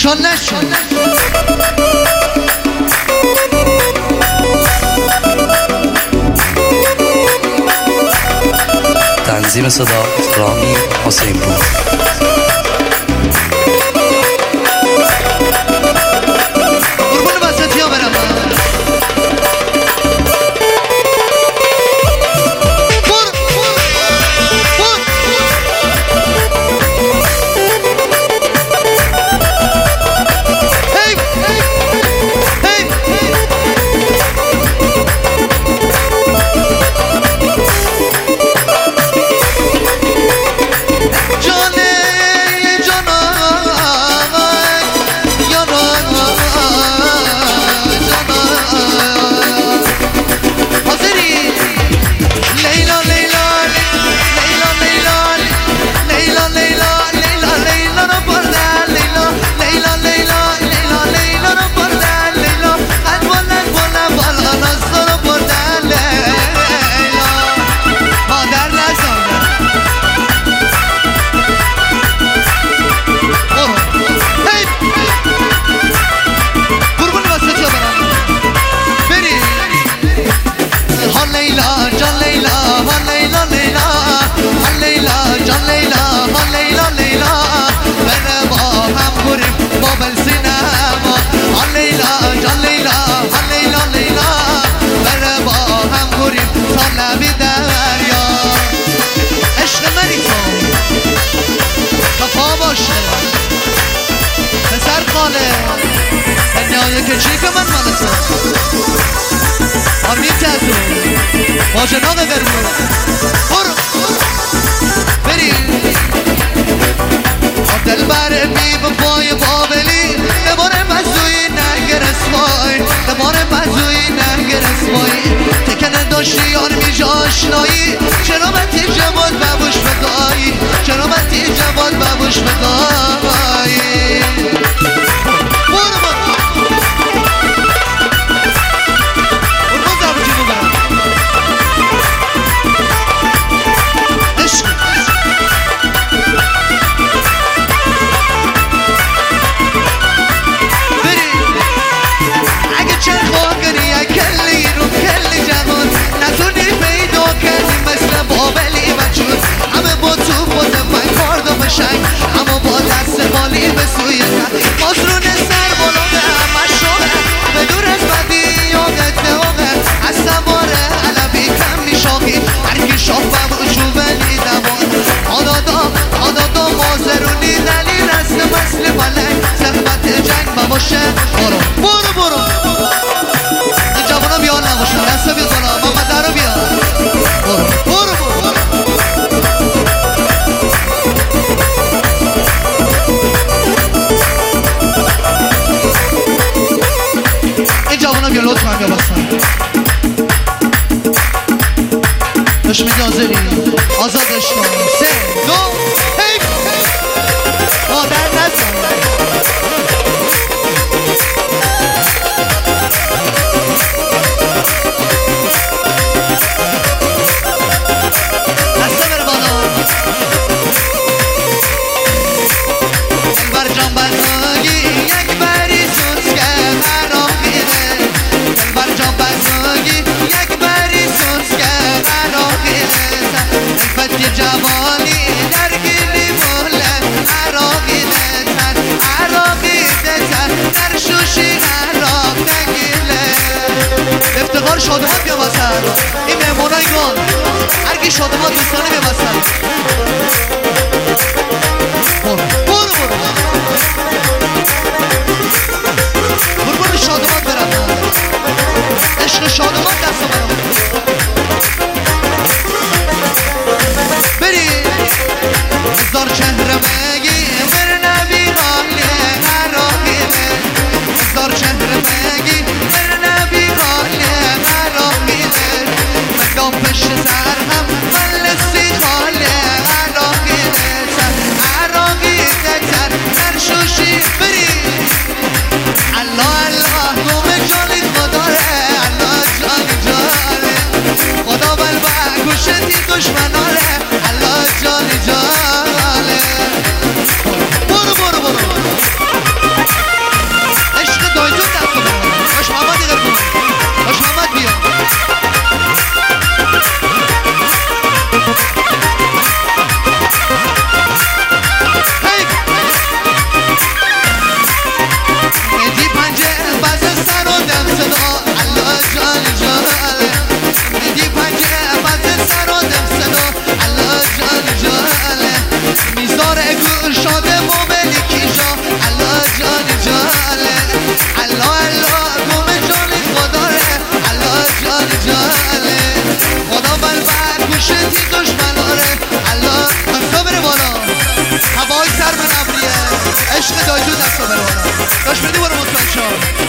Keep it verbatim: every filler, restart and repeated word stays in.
شله شله تنظیم صدا رامی حسین پور. که چی که من مالسه آرمین تحتو با جناق قرمو برو بری دل بر بی بفای بابلی نمار مزوی نگر اسمای نمار مزوی نگر اسمای تکنه داشتی آرمی جاشنایی چرا من تی جواد ببوش بدایی چرا من تی جواد ببوش بدایی اما با دست خالی به سوی خط مازرون سر بلوغه همه شوقه به دور از بدی یادت نوغه از سواره علبی کم میشاقی هرکی شاق و وجوبنی دوان آدادا آدادا مازرونی دلی رست مثل ملک سخبت جنگ بباشه برو برو برو این جوانا بیار نباشن دست بیار بالا محمد در رو بیار برو برو برو جوانا بیا لطفا بیا بستن دشمنی آزری آزادش کن سه دو هی مادر نزن دسته بره بالا بر جان بزنگی یک بری سوز که برام بیره بر جان بزنگی یک بری سوز که برام بیره الفتی جوانی در گلی موله عراقی دتر عراقی دتر در شوشی عراق نگیله افتخار شادمات بیا بسن این مهمونای گل هرکی شادمات دوستانه بیا بسن برو برو برو برو شادمات برم عشق شادمات دست برم بری هزار چهره بگی بر نبی حالی عراقیله هزار چهره بگی بر نبی حالی عراقیله مکان پشت سر هم ملسی حالی عراقیله عشق دایدو دست رو بره بالا داشت بدی برو مطمئن شد